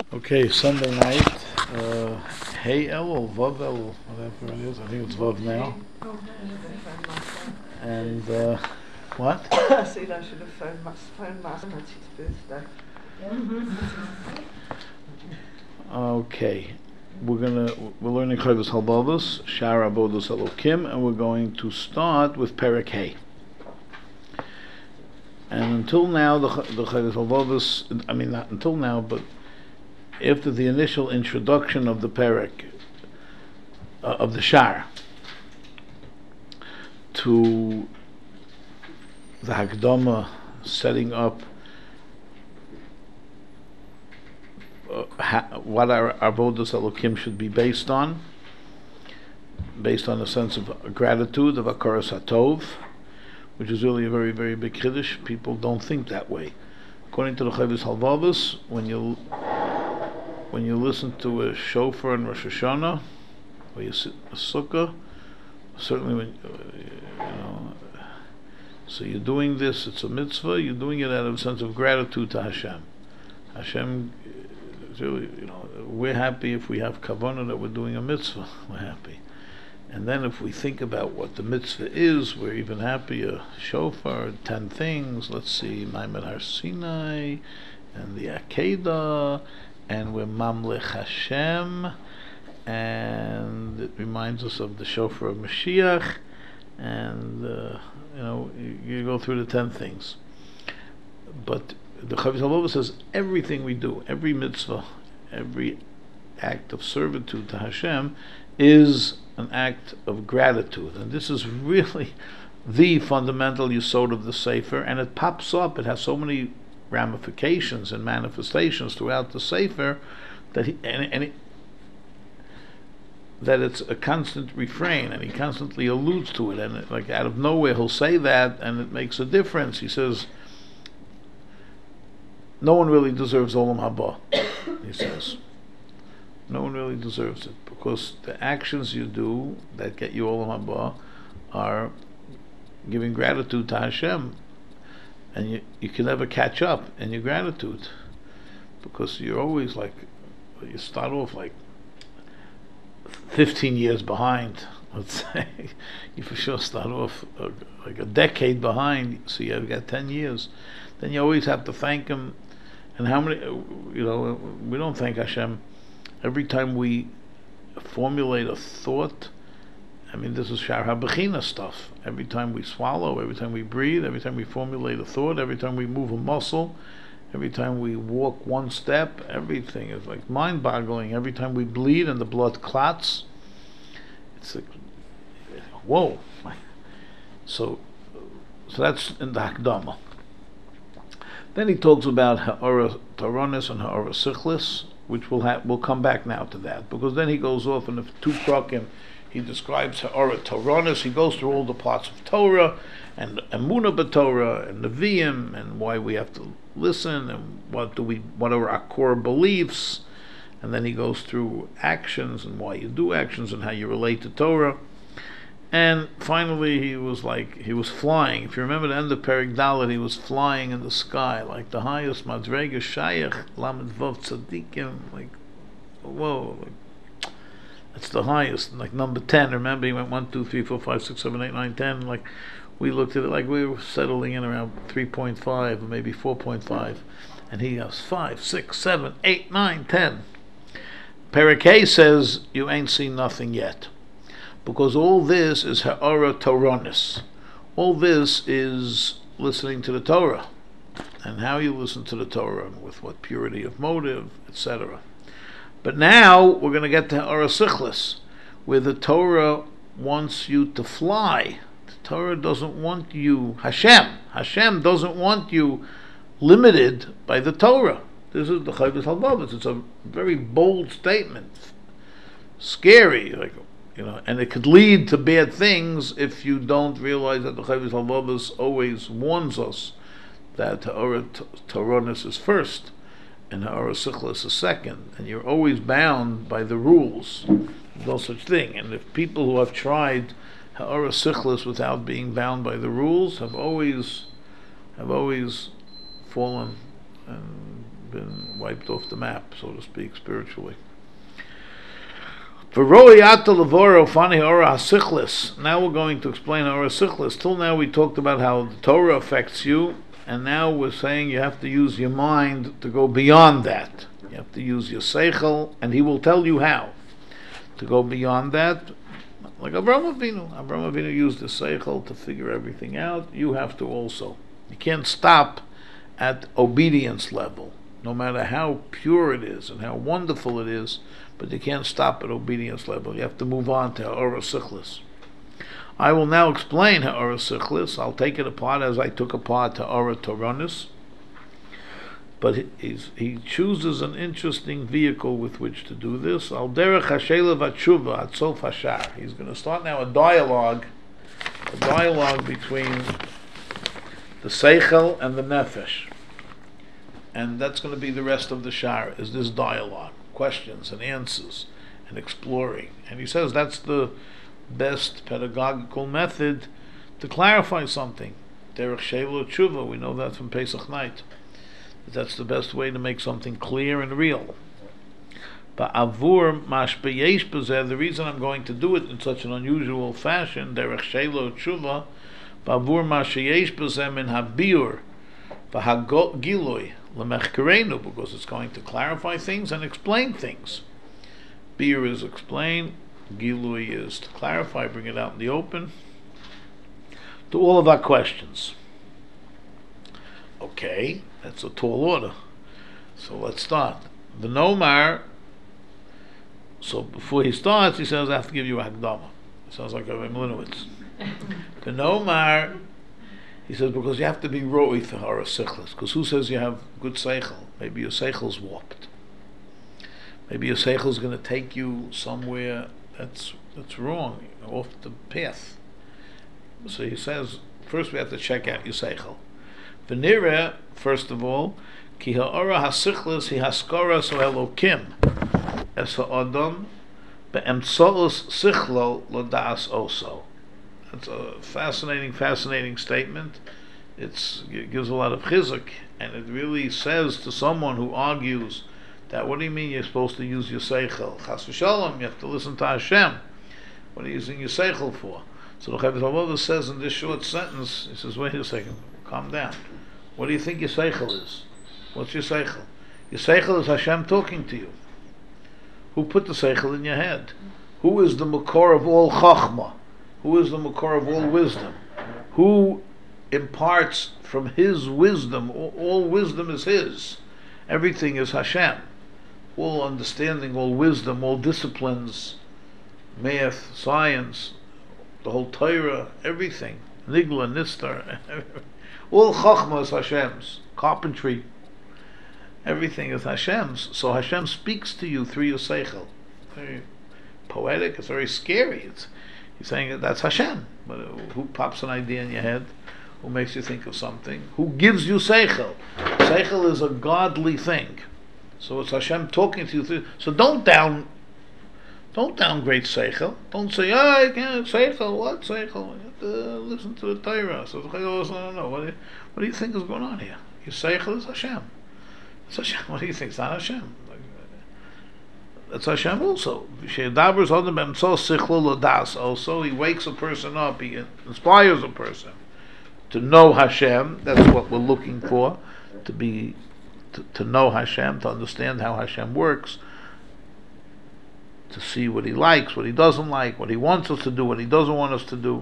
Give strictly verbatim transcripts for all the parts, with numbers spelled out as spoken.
Okay, Sunday night. Uh, hey El or Vav El, whatever it is. I think it's Vav now. And uh, what? I said I should have phoned my phone my son. It's his birthday. Okay, we're gonna we're learning Chovos Halbavos, Shara Avodos Elokim, and we're going to start with Perek Hey. And until now, the the Chovos Halbavos, I mean not until now, but after the initial introduction of the Perek, uh, of the Shar, to the Hakdama setting up uh, ha- what our Avodos Elokim should be based on, based on a sense of gratitude, of Hakaras Hatov, which is really a very, very big Kiddush. People don't think that way. According to the Chovos Halbavos, when you when you listen to a shofar in Rosh Hashanah, or you sit in a sukkah, certainly when uh, you know, so you're doing this, it's a mitzvah, you're doing it out of a sense of gratitude to Hashem. Hashem, is really, you know, we're happy if we have kavanah that we're doing a mitzvah, we're happy. And then if we think about what the mitzvah is, we're even happier. Shofar, ten things, let's see, Maimed Har Sinai, and the Akedah, and we're Mamlech Hashem, and it reminds us of the Shofar of Mashiach, and uh, you know, you, you go through the ten things. But the Chovos Halbavos says everything we do, every mitzvah, every act of servitude to Hashem is an act of gratitude, and this is really the fundamental yesod of the Sefer, and it pops up. It has so many ramifications and manifestations throughout the Sefer that he and, and it, that it's a constant refrain, and he constantly alludes to it, and it, like out of nowhere he'll say that, and it makes a difference. He says, "No one really deserves Olam Haba," he says. No one really deserves it, because the actions you do that get you Olam Haba are giving gratitude to Hashem, and you you can never catch up in your gratitude, because you're always like, you start off like fifteen years behind, let's say. You for sure start off uh, like a decade behind, so you've got ten years. Then you always have to thank Him. And how many, you know, we don't thank Hashem every time we formulate a thought. I mean, this is Shar HaBechina stuff. Every time we swallow, every time we breathe, every time we formulate a thought, every time we move a muscle, every time we walk one step, everything is like mind-boggling. Every time we bleed and the blood clots, it's like, whoa. So, so that's in the Hakdama. Then he talks about Ha'ara Taranis and Ha'ara Sichlis, which will ha- we'll come back now to that, because then he goes off in the two prakim. He describes Ha'ara Taranis. He goes through all the parts of Torah and Emunah b'Torah and Nevi'im, and why we have to listen, and what do we, what are our core beliefs, and then he goes through actions and why you do actions and how you relate to Torah. And finally, he was like, he was flying. If you remember the end of Perek Dalet, he was flying in the sky, like the highest Madrega Shayach, Lamed Vav Tzadikim, like, whoa, like, that's the highest, like number ten. Remember, he went one, two, three, four, five, six, seven, eight, nine, ten, like, we looked at it like we were settling in around three point five, or maybe four point five, and he goes five, six, seven, eight, nine, ten. Perek Hey says, you ain't seen nothing yet. Because all this is Ha'ara Toronis. All this is listening to the Torah, and how you listen to the Torah, and with what purity of motive, et cetera. But now we're going to get to Ha'ara Sichlis, where the Torah wants you to fly. The Torah doesn't want you, Hashem, Hashem doesn't want you limited by the Torah. This is the Chovos Halbavos. It's a very bold statement, scary, like, you know, and it could lead to bad things if you don't realize that the Chovos Halbavos always warns us that Ha'ara Toronis is first and Ha'ara Sichlis is second, and you're always bound by the rules. There's no such thing. And if people who have tried Ha'ara Sichlis without being bound by the rules have always have always fallen and been wiped off the map, so to speak, spiritually. Now we're going to explain Ora Sichlis. Till now we talked about how the Torah affects you, and now we're saying you have to use your mind to go beyond that. You have to use your seichel, and he will tell you how to go beyond that. Like Avraham Avinu. Avraham Avinu used the seichel to figure everything out. You have to also. You can't stop at obedience level, no matter how pure it is and how wonderful it is, but you can't stop at obedience level. You have to move on to Ha'ora Sichlis. I will now explain Ha'ora Sichlis. I'll take it apart as I took apart Ha'ora Toronis. But he, he's, he chooses an interesting vehicle with which to do this. Al derech hashela v'tshuva at sof hashar. He's going to start now a dialogue, a dialogue between the seichel and the nefesh, and that's going to be the rest of the shar. Is this dialogue, questions and answers, and exploring? And he says that's the best pedagogical method to clarify something. Derech shelo tshuva. We know that from Pesach night. That's the best way to make something clear and real. But avur mashbeyesh b'zeh, the reason I'm going to do it in such an unusual fashion, derech shelo tshuva, ba'avur masheyesh b'zeh min habiur v'hagiloi lemechkerenu, because it's going to clarify things and explain things. Biur is explain, gilui is to clarify, bring it out in the open, to all of our questions. Okay, that's a tall order. So let's start. The Nomar, so before he starts, he says, I have to give you a Hagdama. It sounds like a Mlinowitz. The Nomar, he says, because you have to be Ro'i for Ha'ora Sichlis. Because who says you have good Seichel? Maybe your Seichel's warped. Maybe your Seichel's going to take you somewhere that's that's wrong, off the path. So he says, first we have to check out your Seichel. V'nireh, first of all, ki ha'ora hasichlis hi haskara so elokim es ha'adam be'emtso'os sichlo lo da'as oso. That's a fascinating, fascinating statement. It's, it gives a lot of chizuk, and it really says to someone who argues that, what do you mean you're supposed to use your seichel? Chas v'shalom, you have to listen to Hashem. What are you using your seichel for? So the Chavez Halacha says in this short sentence, he says, wait a second, calm down. What do you think your seichel is? What's your seichel? Your seichel is Hashem talking to you. Who put the seichel in your head? Who is the makor of all chachma? Who is the makor of all wisdom? Who imparts from His wisdom? All, all wisdom is His. Everything is Hashem. All understanding, all wisdom, all disciplines, math, science, the whole Torah, everything. Nigla, Nistar, all Chachma is Hashem's. Carpentry, everything is Hashem's. So Hashem speaks to you through your Seichel. Very poetic, it's very scary. It's, he's saying that that's Hashem. But who pops an idea in your head? Who makes you think of something? Who gives you Seichel? Seichel is a godly thing. So it's Hashem talking to you through. So don't down Don't downgrade Seichel. Don't say, oh, I can't, Seichel, what Seichel? You have to listen to the Torah. So the Chayil goes, no, no, no, what do, you, what do you think is going on here? Your Seichel is Hashem. It's Hashem. What do you think? It's not Hashem. That's Hashem also. Also, He wakes a person up, He inspires a person to know Hashem. That's what we're looking for, to be, to, to know Hashem, to understand how Hashem works, to see what He likes, what He doesn't like, what He wants us to do, what He doesn't want us to do.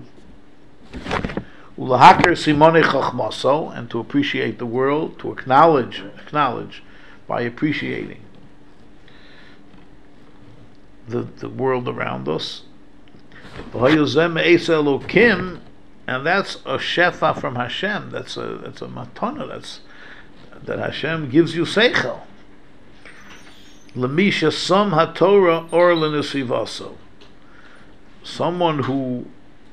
And to appreciate the world, to acknowledge, acknowledge by appreciating the, the world around us. And that's a shefa from Hashem. That's a that's a matana. That's that Hashem gives you seichel. Lemisha sam haTorah or lenesivaso. Someone who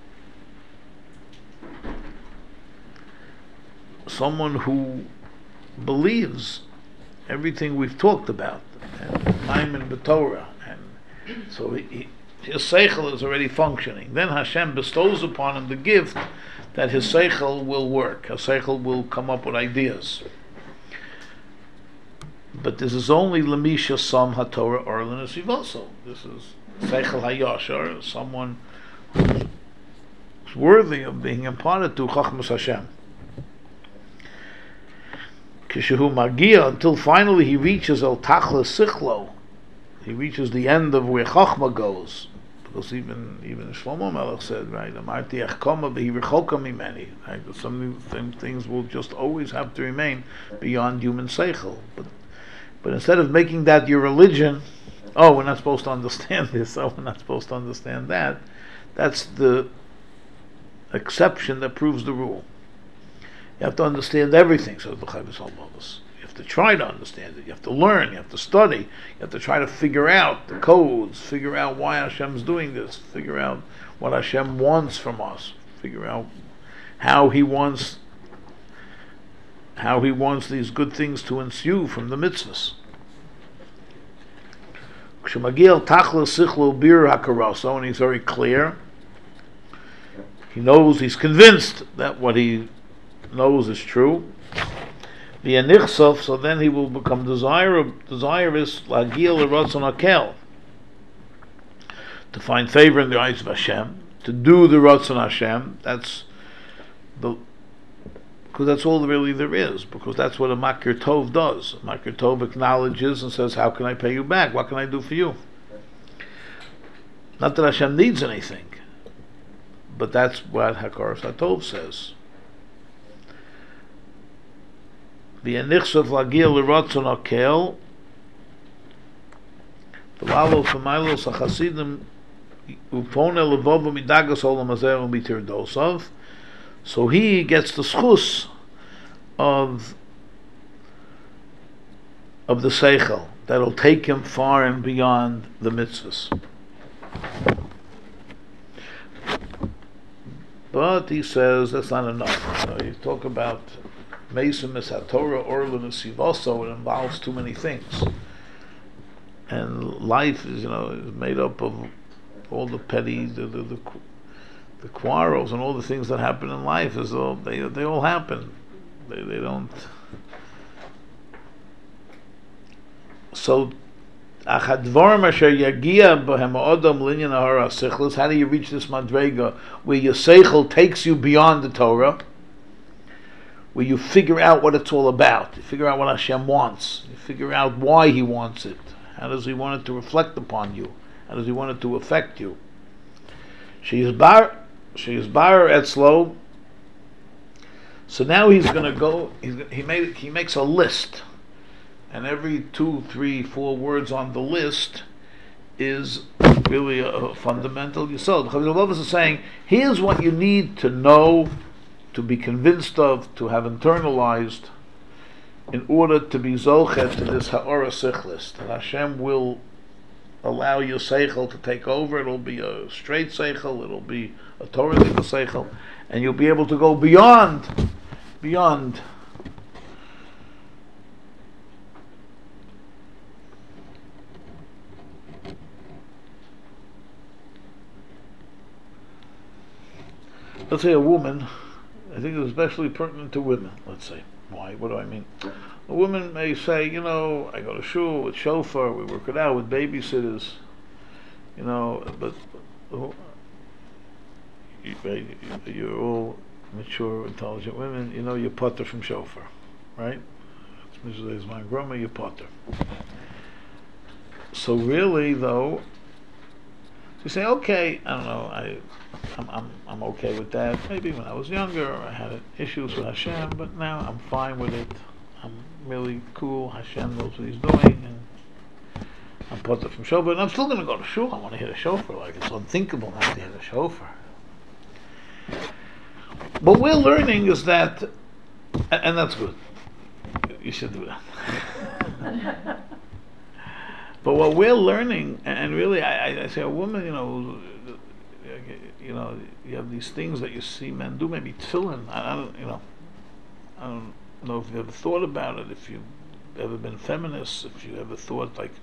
someone who believes everything we've talked about, and Maimon b'Torah, and so he, he, his seichel is already functioning. Then Hashem bestows upon him the gift that his seichel will work. His seichel will come up with ideas. But this is only Lamisha Sam HaTorah Orlin Sivoso. This is Seichel HaYashar, someone who's worthy of being imparted to Chachmas Hashem. Kishehu Magia, until finally he reaches El Tachlis Sichlo. He reaches the end of where Chachma goes. Because even even Shlomo Melech said, right, Amarti Echkoma B'hi Rechoka Mimeni. Right, some things will just always have to remain beyond human seichel. But but instead of making that your religion, oh, we're not supposed to understand this, oh, we're not supposed to understand that, that's the exception that proves the rule. You have to understand everything, says the Chavis Halbavos. You have to try to understand it. You have to learn. You have to study. You have to try to figure out the codes, figure out why Hashem's doing this, figure out what Hashem wants from us, figure out how He wants how He wants these good things to ensue from the mitzvahs. And he's very clear. He knows, he's convinced that what he knows is true. So then he will become desire, desirous to find favor in the eyes of Hashem, to do the Ratzon Hashem. That's the because that's all really there is. Because that's what a Makir Tov does. A Makir Tov acknowledges and says, "How can I pay you back? What can I do for you?" Not that Hashem needs anything, but that's what Hakaras HaTov says. V'yenichsav lagia l'ratzon hakel, v'lalo f'maylo s'chasidim upone levovo midagas olam hazeh u'mitir dosav. So he gets the schus of of the seichel that'll take him far and beyond the mitzvahs. But he says that's not enough. You know, you talk about Mesim es HaTorah Orlin Sivoso, it involves too many things. And life is, you know, is made up of all the petty, the the, the, the quarrels and all the things that happen in life. As though they they all happen. They they don't. So, how do you reach this madrega where your seichel takes you beyond the Torah, where you figure out what it's all about, you figure out what Hashem wants, you figure out why He wants it, how does He want it to reflect upon you, how does He want it to affect you? She is bar, she is bar etzlo. So now he's going to go. He's, he made he makes a list. And every two, three, four words on the list is really a, a fundamental yesod. Chavis Halbavos is saying, here's what you need to know, to be convinced of, to have internalized, in order to be zochet to this ha'ora sichlis. That Hashem will allow your seichel to take over. It'll be a straight seichel. It'll be a Torah seichel, and you'll be able to go beyond, beyond. Let's say a woman, I think it's especially pertinent to women, let's say. Why? What do I mean? A woman may say, you know, I go to shul with shofar, we work it out with babysitters, you know, but you're all mature, intelligent women, you know, you're potter from shofar, right? It's my grandma, you're potter. So really, though, you say, okay, I don't know, I, I'm, I'm, I'm okay with that. Maybe when I was younger, I had issues with Hashem, but now I'm fine with it. I'm really cool. Hashem knows what He's doing, and I'm put from shofar. And I'm still going to go to shul. I want to hear the shofar. Like, it's unthinkable not to hear the shofar. What we're learning is that, and that's good. You should do that. But what we're learning, and really, I, I say a woman, you know, you know, you have these things that you see men do, maybe tefillin. I, I don't, you know, I don't know if you ever thought about it, if you've ever been feminist, if you ever thought like.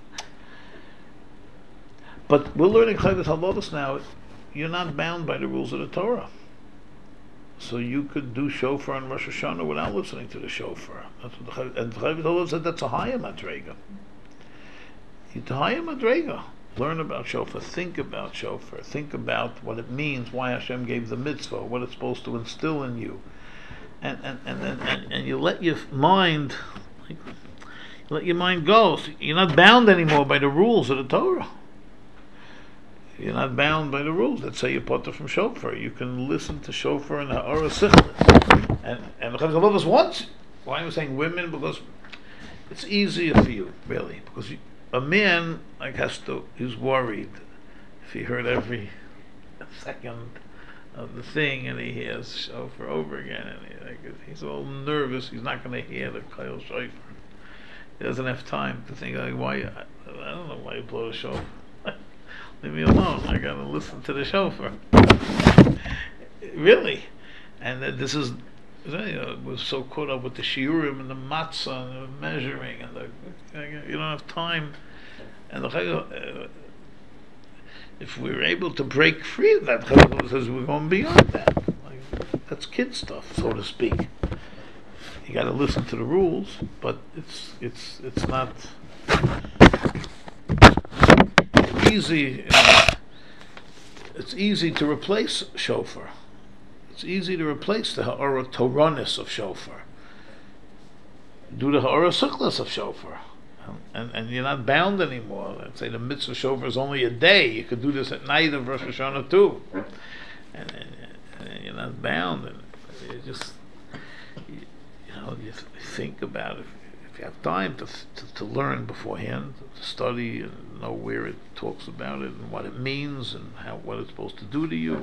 But we're learning Chavis Halbavos now. You're not bound by the rules of the Torah. so you could do shofar on Rosh Hashanah without listening to the shofar. That's what the Chav- and the Chavis Halav said that's a higher madrega. It's a higher madrega. Learn about shofar. Think about shofar. Think about what it means. Why Hashem gave the mitzvah. What it's supposed to instill in you. And and and and, and, and you let your mind, like, you let your mind go. So you're not bound anymore by the rules of the Torah. You're not bound by the rules that say you're potter from shofar. You can listen to shofar and ha'ara sichlis. And and the Chavis Halav wants. Why am I saying women? Because it's easier for you, really. Because you, a man like has to. He's worried if he heard every second of the thing and he hears shofar over again, and he, like, he's all nervous. He's not going to hear the kol shofar. He doesn't have time to think like, why. I, I don't know why you blow the shofar. Leave me alone. I gotta listen to the shofar. Really, and uh, this is, you know, we're so caught up with the shiurim and the matzah and the measuring and the, you don't have time. And the uh, if we're able to break free of that, says we're going beyond that. Like, that's kid stuff, so to speak. You got to listen to the rules, but it's it's it's not easy. Uh, it's easy to replace shofar. It's easy to replace the ha'ara toranis of shofar. Do the ha'ara sichlis of shofar, and and you're not bound anymore. Let's say the mitzvah shofar is only a day. You could do this at night of Rosh Hashanah too, and, and, and you're not bound. And you just you, you know you th- think about it. If you have time to, to to learn beforehand, to study and know where it talks about it and what it means and how what it's supposed to do to you.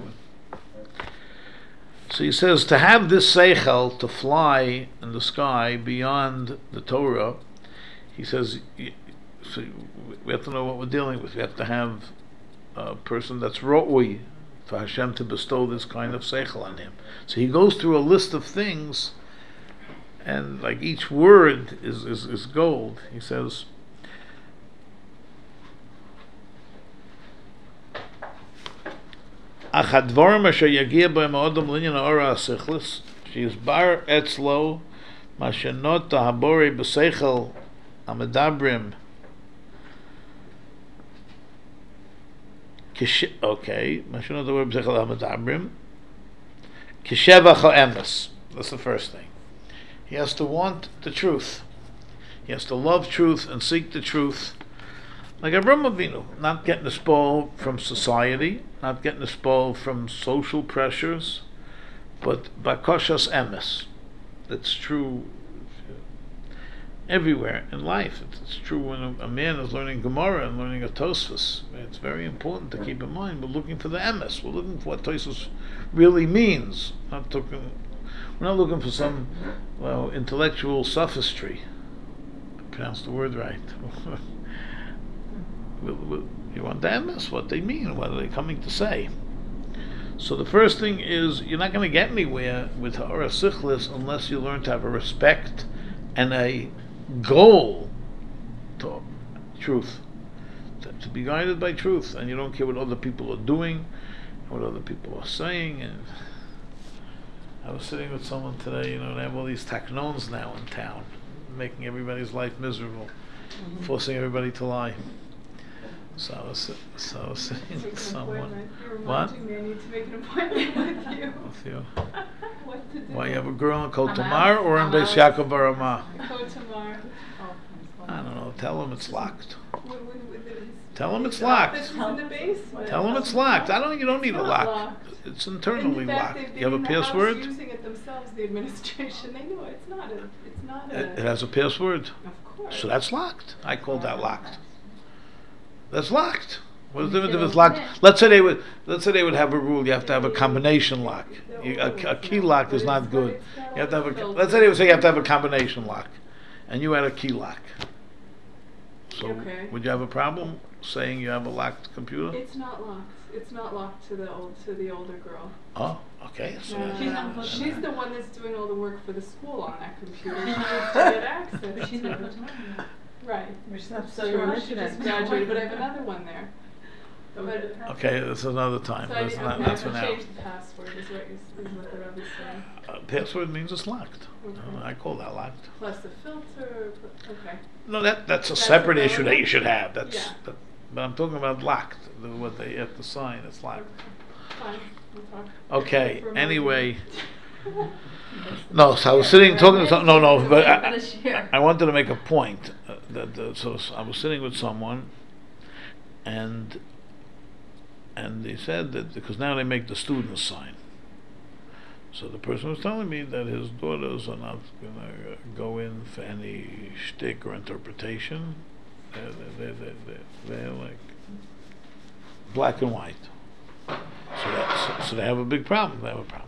So he says to have this seichel to fly in the sky beyond the Torah. He says, so we have to know what we're dealing with. We have to have a person that's ro'ui for Hashem to bestow this kind of seichel on him. So he goes through a list of things, and like each word is, is, is gold. He says, Achadvorim asher yagia b'hem ha'odom linyan ha'ora ha'sichlis sheyizbar etzlo mashenot ha'habori b'seichel ha'medabrim okay mashenot ha'habori b'seichel ha'medabrim kishevach ha'emes. That's the first thing. He has to want the truth. He has to love truth and seek the truth. Like Avraham Avinu, not getting a spoil from society, not getting a spoil from social pressures, but bakoshas emes. That's true everywhere in life. It's true when a, a man is learning Gemara and learning a Tosfos. It's very important to keep in mind we're looking for the emes. We're looking for what Tosfos really means. Not looking, we're not looking for some well intellectual sophistry. I pronounced the word right. You want the emes, what they mean, what are they coming to say. So the first thing is, you're not going to get anywhere with ha'ara sichlis unless you learn to have a respect and a goal to truth, to, to be guided by truth, and you don't care what other people are doing, what other people are saying. And I was sitting with someone today, you know, they have all these taknons now in town, making everybody's life miserable, mm-hmm. forcing everybody to lie. So I was, so I was sitting with someone. What? Me I need to make an appointment with you. With you. What to do? Why, you have a girl in Kol Tamar or in Beis Yaakov Barama? Kol Tamar. I don't know. Tell him it's locked. What, what, what, Tell him it's locked. This is in the base? Tell him it's locked. I don't. You don't need a lock. Locked. It's internally in fact, locked. They, You have a password? Using it themselves, the administration. They know it's not a. It's not a. It, it has a password. Of course. So that's locked. I called that locked. That's locked. What is the difference if it's locked? Let's say they would. Let's say they would have a rule. You have to have a combination lock. You, a, a key lock is not good. You have to have a. Let's say they would say you have to have a combination lock, and you had a key lock. So okay. Would you have a problem saying you have a locked computer? It's not locked. It's not locked to the old to the older girl. Oh, okay. So no, she's, not, she's the one that's doing all the work for the school on that computer. She needs to get access. But she's not. Right. She's not so she just graduated, but I have another one there. Go with the password. Okay, that's another time. So I That's need, not. okay, That's I for can now. change the password. Is what, is, is what the Rebbe's saying. Uh, password means it's locked. Okay. Uh, I call that locked. Plus the filter. pl- Okay. No, that that's a That's separate issue that irrelevant? you should have. That's. Yeah. That, but I'm talking about locked. The, what they have to sign. It's locked. Fine. We'll talk. Okay. For a Anyway. moment. No, so I was sitting talking to some, no, no, but I, Finish here. I wanted to make a point uh, that uh, so s- I was sitting with someone, and and they said that because now they make the students sign. So the person was telling me that his daughters are not gonna uh, go in for any shtick or interpretation. They're, they're, they're, they're, they're like black and white. So, that, so so they have a big problem. They have a problem.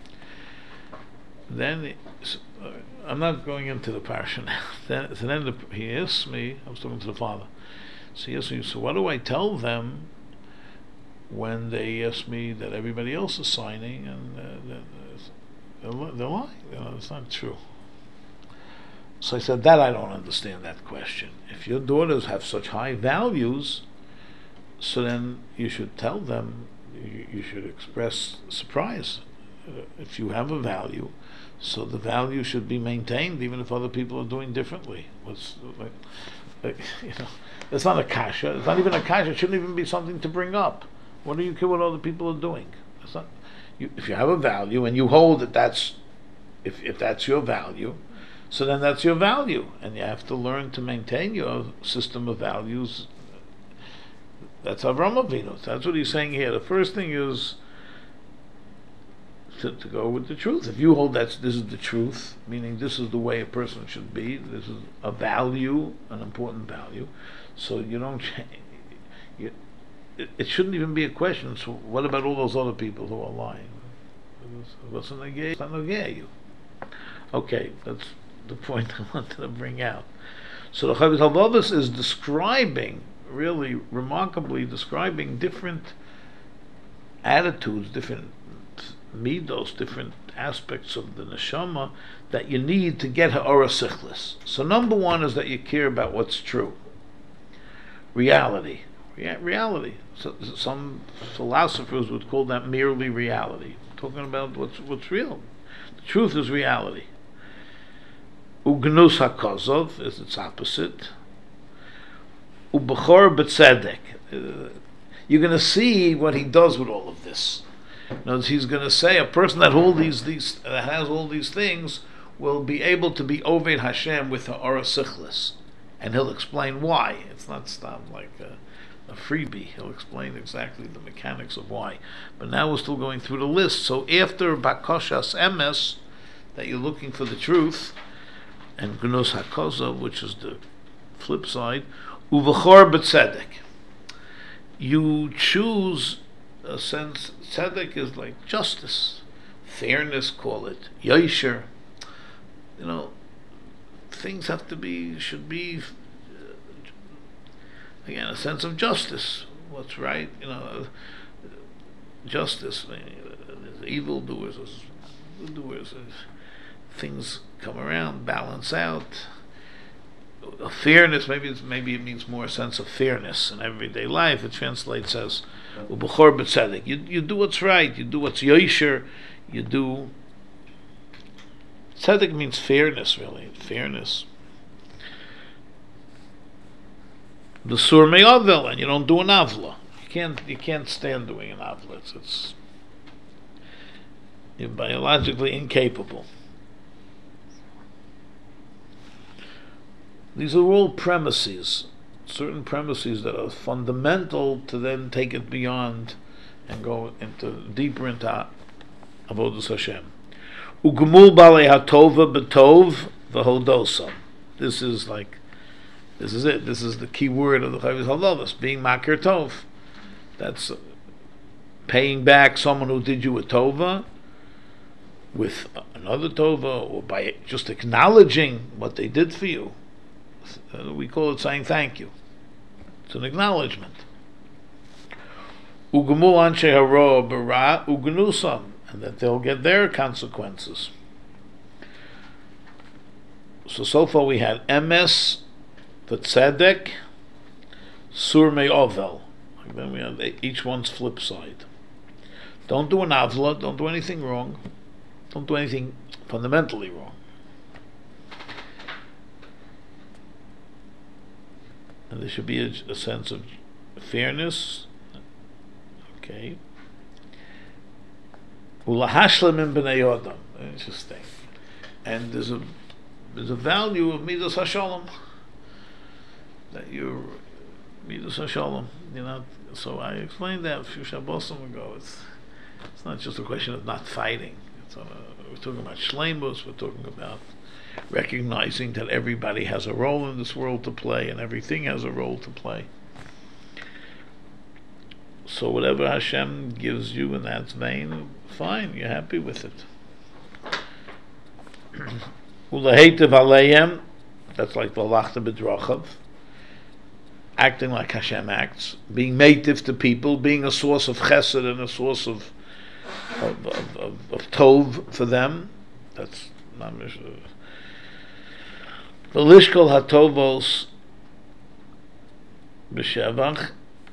Then s- uh, I'm not going into the parsha now. Then, so then the, he asked me. I was talking to the father. So he asked me. So what do I tell them when they ask me that everybody else is signing and uh, that, uh, they're, li- they're lying? You know, it's not true. So I said that I don't understand that question. If your daughters have such high values, so then you should tell them. You, you should express surprise. Uh, if you have a value, so the value should be maintained even if other people are doing differently. What's like, like, you know, it's not a kasha. It's not even a kasha. It shouldn't even be something to bring up. What do you care what other people are doing? It's not. You, if you have a value and you hold that that's, if if that's your value, so then that's your value, and you have to learn to maintain your system of values. That's Avram Avinu. That's what he's saying here. The first thing is to, to go with the truth. If you hold that this is the truth, meaning this is the way a person should be, this is a value, an important value, so you don't change. You, it, it shouldn't even be a question. So what about all those other people who are lying? What's in the gay? It's not negay you. Okay, that's the point I wanted to bring out. So the Chovos HaLevavos is describing, really remarkably describing different attitudes, different midos, different aspects of the neshama that you need to get ha'ora sichlis. So number one is that you care about what's true, reality, Rea- reality. So, some philosophers would call that merely reality, talking about what's what's real. The truth is reality. Ugnus hakozov is its opposite. Ubechor b'tzedek. Uh, You're going to see what he does with all of this. In other words, he's going to say a person that all these these uh, has all these things will be able to be Oved Hashem with ha'ora sichlis, and he'll explain why. It's not stop like a, a freebie. He'll explain exactly the mechanics of why. But now we're still going through the list. So after Bakoshas Emes, that you're looking for the truth, and Gnus HaKozav, which is the flip side, Uvechor b'tzedek. You choose a sense. Tzedek is like justice, fairness. Call it yosher. You know, things have to be should be uh, again a sense of justice. What's right? You know, uh, justice. I mean, uh, there's evildoers, there's doers. Things come around, balance out. A fairness, maybe it's, maybe it means more a sense of fairness in everyday life. It translates as ubechor b'tzedek. You you do what's right. You do what's yosher. You do. Tzedek means fairness, really. Fairness. B'sur me'avel, and you don't do an avla. You can't you can't stand doing an avla. It's, it's you're biologically incapable. These are all premises, certain premises that are fundamental to then take it beyond and go into deeper into Avodas Hashem. Ugmul balei hatova b'tov v'hodosa. This is like, this is it. This is the key word of the Chovos HaLevavos, being makir tov. That's paying back someone who did you a tova with another tova, or by just acknowledging what they did for you. Uh, we call it saying thank you. It's an acknowledgement. Ugamu anshe haro bara ugnusam, and that they'll get their consequences. So so far we had emes, v'tzedek, sur me'ovel. Like then we have each one's flip side. Don't do an avla, don't do anything wrong. Don't do anything fundamentally wrong. And there should be a, a sense of fairness. Okay. Ulahashlam in b'nei Adam. Interesting. And there's a there's a value of midas hashalom. That you're midas hashalom. You know. So I explained that a few Shabbosim ago. It's it's not just a question of not fighting. It's a, we're talking about shleimus. We're talking about recognizing that everybody has a role in this world to play, and everything has a role to play. So whatever Hashem gives you in that vein, fine, you're happy with it. Ulaheitev aleim, that's like v'alachta b'drachav, acting like Hashem acts, being native to people, being a source of chesed and a source of of, of, of, of tov for them. That's mamish. V'lishkol hatovos b'shevach,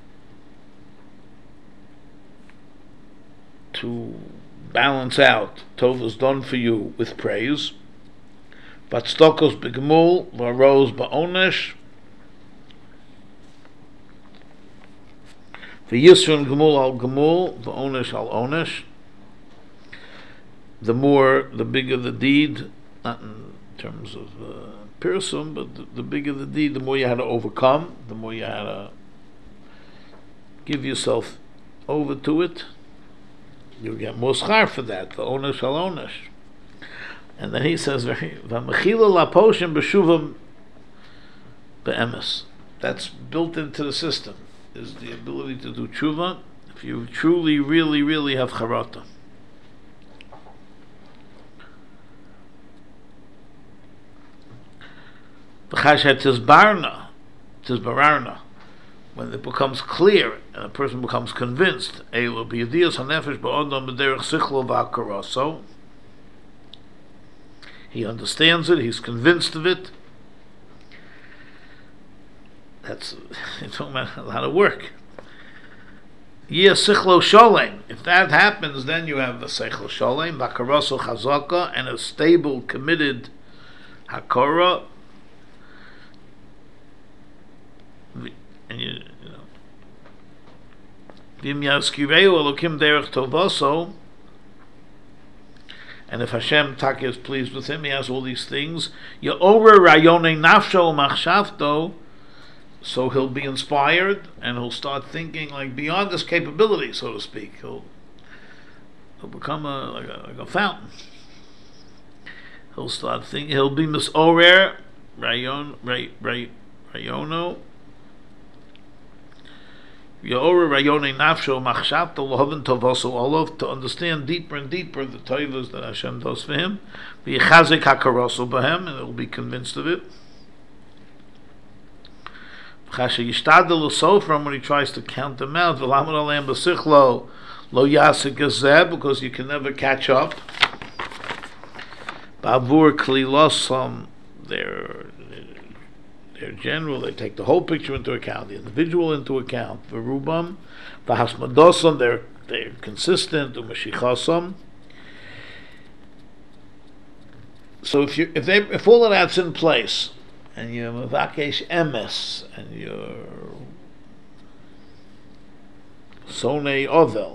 to balance out tov is done for you with praise, but stokos b'gemul v'aros ba'onesh v'yisron gemul al gemul v'onesh al onesh. The more, the bigger the deed, not in terms of uh, pirsum, but the, the bigger the deed, the more you had to overcome, the more you had to give yourself over to it. You get more schar for that, the onesh al onesh. And then he says, "V'mechila laposhim b'shuvam be'emes." That's built into the system. Is the ability to do tshuva if you truly, really, really have charata. V'chashet tizbarna, tizbararna. When it becomes clear and a person becomes convinced, Eilu b'yediyas hanefesh ba'odam b'derech sichlo v'akaraso. He understands it. He's convinced of it. That's it's talking about a lot of work. Yes, sichlo sholem. If that happens, then you have a sichlo sholem, v'akaraso chazaka, and a stable, committed hakara. And you, you know, V'im yaskireu elokim derech tovaso. And if Hashem Taki is pleased with him, he has all these things. Ya'orer rayonei nafsho machshavto, so he'll be inspired and he'll start thinking like beyond his capability, so to speak. He'll he'll become a like a, like a fountain. He'll start thinking. He'll be misorer rayon ray ray rayono. Ya'orer rayonei nafsho machshavto lohaven tovaso olav, to understand deeper and deeper the tovas that Hashem does for him. V'yichazik hakaroso b'hem, and he'll be convinced of it. V'chashe yishtadel l'sofram, when he tries to count them out, v'lamad aleim b'sichlo lo yasik gazeh, because you can never catch up. Ba'avur klilosam, they're they're general, they take the whole picture into account, the individual into account. V'rubam, v'hasmadosam, they're they're consistent. U'mashichasam. So if you if they if all of that's in place, and you're mavakesh emes, and you're sonei ovel,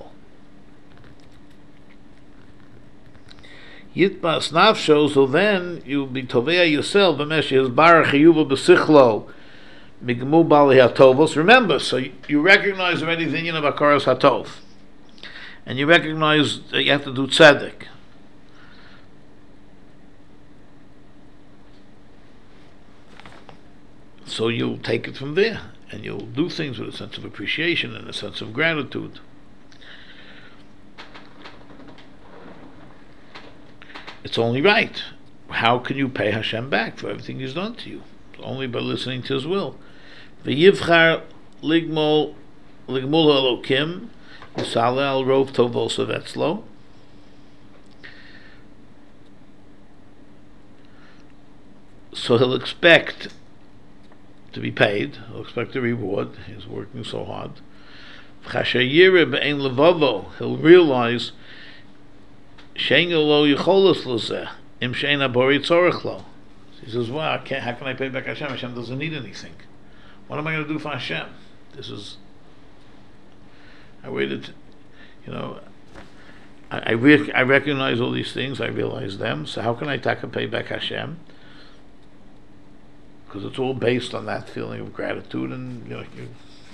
Yitmas nafsho, so then you'll be tovea yourself. V'mesh yizbar chiyuva b'sichlo migmu bali hatovos. Remember, so you, you recognize already the inyan of akaras hatov, and you recognize that you have to do tzedek. So you'll take it from there, and you'll do things with a sense of appreciation and a sense of gratitude. It's only right. How can you pay Hashem back for everything He's done to you? Only by listening to His will. V'yivchar ligmol ligmul elokim yisale al rov tovos avetzlo. So he'll expect to be paid. He'll expect a reward. He's working so hard. Chashayira be'en levavo, he'll realize shein lo yicholos lozeh im shein abori tzorich lo. He says, "Well, I can't, how can I pay back Hashem? Hashem doesn't need anything. What am I going to do for Hashem? This is, I waited, you know, I I, rec- I recognize all these things, I realize them, so how can I take and pay back Hashem? Because it's all based on that feeling of gratitude, and you know, you,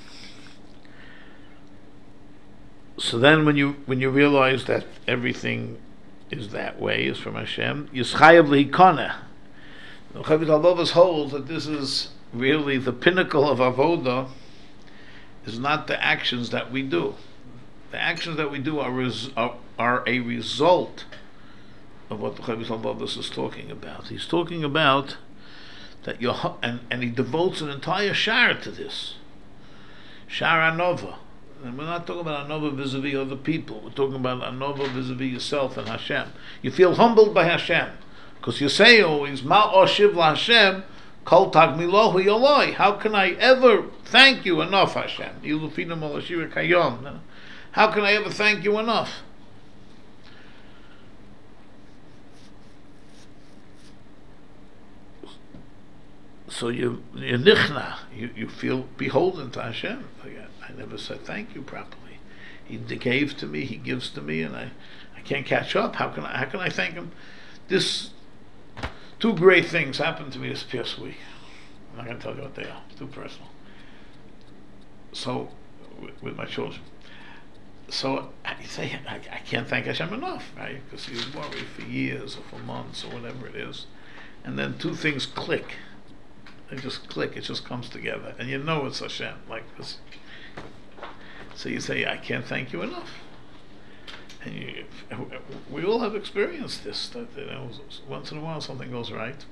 so then when you when you realize that everything is that way, is from Hashem, Yischayev Lihikoneh. The Chavit Halovas holds that this is really the pinnacle of avodah, is not the actions that we do. The actions that we do are res- are, are a result of what the Chavit Halovas is talking about. He's talking about that you're, and, and he devotes an entire shara to this. Shara Anova. And we're not talking about Anova vis-a-vis other people. We're talking about Anova vis-a-vis yourself and Hashem. You feel humbled by Hashem. Because you say always, Ma oshiv la Hashem, kol tag milohu yoloi. How can I ever thank you enough, Hashem? Ilufinu malashira kayom. How can I ever thank you enough? So you, you're nichna, you, you feel beholden to Hashem. I never said thank you properly. He gave to me, he gives to me, and I, I can't catch up. How can I, how can I thank him? This, two great things happened to me this past week. I'm not going to tell you what they are, it's too personal. So, with, with my children. So, I say, I, I can't thank Hashem enough, right? Because you worry for years or for months or whatever it is. And then two things click. They just click, it just comes together. And you know it's Hashem. Like this. So you say, I can't thank you enough. And you, we all have experienced this, that you know, once in a while something goes right.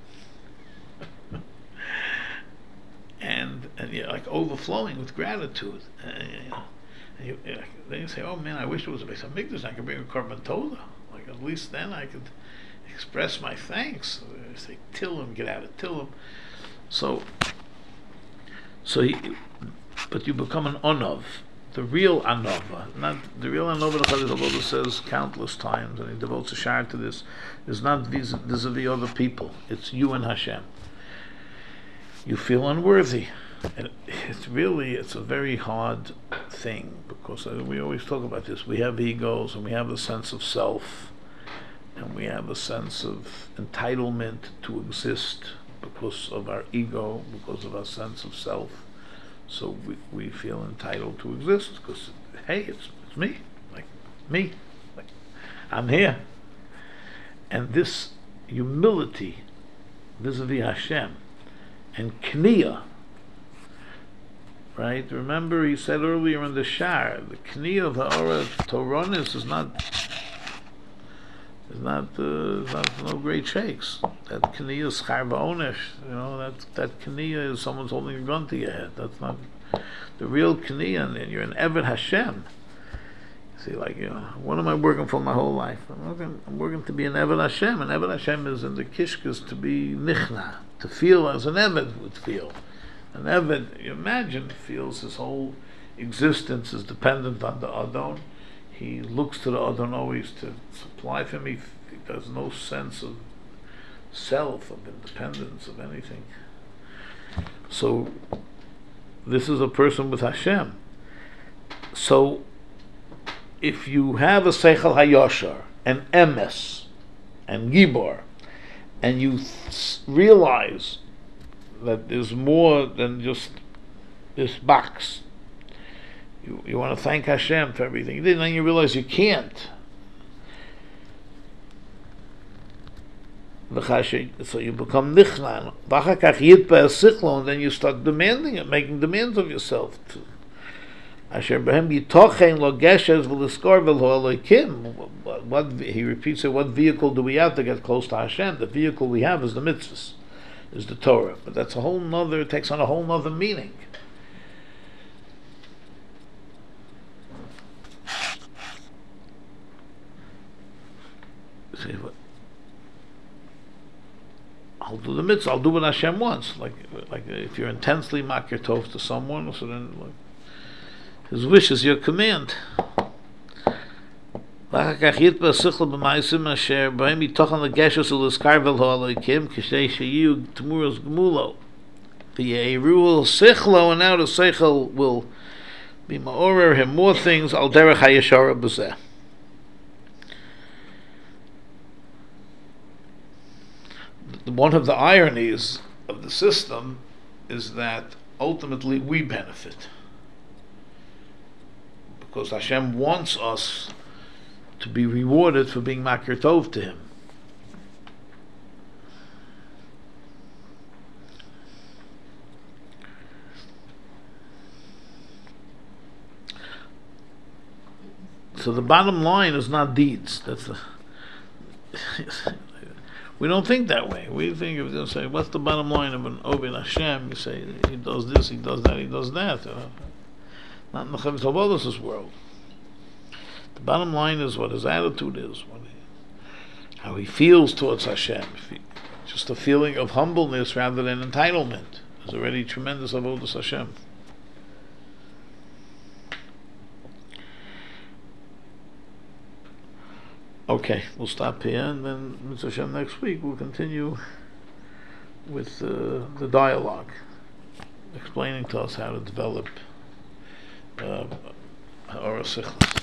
and and you're like overflowing with gratitude. And, you know, and you, then you say, oh man, I wish it was a Beis HaMikdash, I could bring a Korban Todah. Like at least then I could express my thanks. I say, Tillim, get out of Tillim. So, so he, but you become an Onov. The real Anova, not the real Anova, the Chavit Halovas says countless times, and he devotes a shar to this, is not vis- vis-a-vis other people. It's you and Hashem. You feel unworthy. And it's really, it's a very hard thing, because we always talk about this. We have egos, and we have a sense of self, and we have a sense of entitlement to exist because of our ego, because of our sense of self. So we, we feel entitled to exist because, hey, it's, it's me, like me, like I'm here. And this humility vis-a-vis Hashem and Kniya, right? Remember he said earlier in the Shar, the Kniya of Ha'ara Toronis is not is not, uh, is not no great shakes. That Kniya is Char Ba'onesh, you know, that that Kniya is someone's holding a gun to your head. That's not the real Kniya, and you're an Eved Hashem. See, like, you know, what am I working for my whole life? I'm working, I'm working to be an Eved Hashem, and Eved Hashem is in the Kishkas to be Nichna, to feel as an Eved would feel. An Eved, you imagine, feels his whole existence is dependent on the Adon. He looks to the Adon always to supply for him. He, he has no sense of self, of independence, of anything. So, this is a person with Hashem. So, if you have a Seichel HaYoshar, and Emes, and Gibor, and you th- realize that there's more than just this box, you you want to thank Hashem for everything, then you realize you can't. So you become nichnan, and then you start demanding it, making demands of yourself. Asher behem yitochen lo geshes v'liskor v'lo Elokim. What he repeats it? What vehicle do we have to get close to Hashem? The vehicle we have is the mitzvahs, is the Torah. But that's a whole nother. It takes on a whole nother meaning. See what? I'll do the mitzvah. I'll do what Hashem wants. Like, like if you're intensely makir tov to someone, so then, like, His wish is your command. ואחר כך יתבע שכל במעשים אשר בהם יתוכן לגשס ולזכרבל הלויקים כשדי שיהיו תמורות גמולו. ויעירו שכלו, and now the seichel will be ma'orer him more things al derech hayashara b'zeh. One of the ironies of the system is that ultimately we benefit, because Hashem wants us to be rewarded for being makir tov to Him. So the bottom line is not deeds. That's the. We don't think that way. We think if you say, "What's the bottom line of an Oved Hashem?" You say, "He does this, he does that, he does that." Uh, not in the Chovos HaLevavos world. The bottom line is what his attitude is, what he, how he feels towards Hashem. He, just a feeling of humbleness rather than entitlement is already tremendous avodas Hashem. Okay, we'll stop here, and then Mitzvah Hashem next week we'll continue with uh, the dialogue, explaining to us how to develop uh, our sichos.